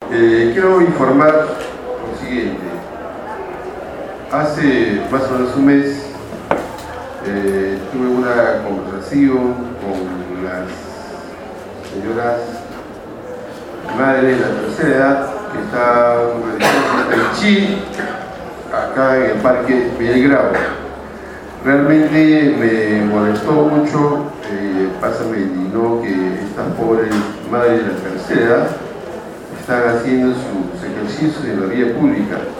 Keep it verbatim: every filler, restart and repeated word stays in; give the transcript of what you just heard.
Eh, quiero informar lo siguiente. Hace más o menos un mes eh, tuve una conversación con las señoras madres de la tercera edad que están realizando Tai Chi acá en el Parque Belgrado. Realmente me molestó mucho, eh, pasa me indignó que estas pobres madres de la tercera edad están haciendo sus ejercicios en la vía pública.